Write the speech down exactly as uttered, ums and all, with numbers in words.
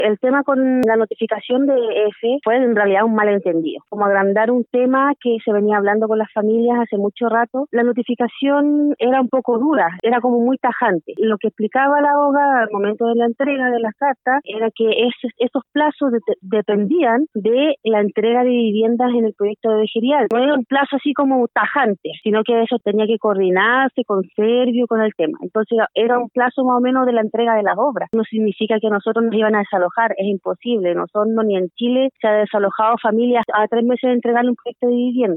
El tema con la notificación de E F fue en realidad un malentendido, como agrandar un tema que se venía hablando con las familias hace mucho rato. La notificación era un poco dura, era como muy tajante. Lo que explicaba la abogada al momento de la entrega de las cartas era que esos, esos plazos de, dependían de la entrega de viviendas en el proyecto de veguerial. No era un plazo así como tajante, sino que eso tenía que coordinarse con Servio, con el tema. Entonces era un plazo más o menos de la entrega de las obras. No significa que nosotros nos iban a desalojar, es imposible. Nosotros ni en Chile se ha desalojado familias a tres meses de entregarle un proyecto de vivienda.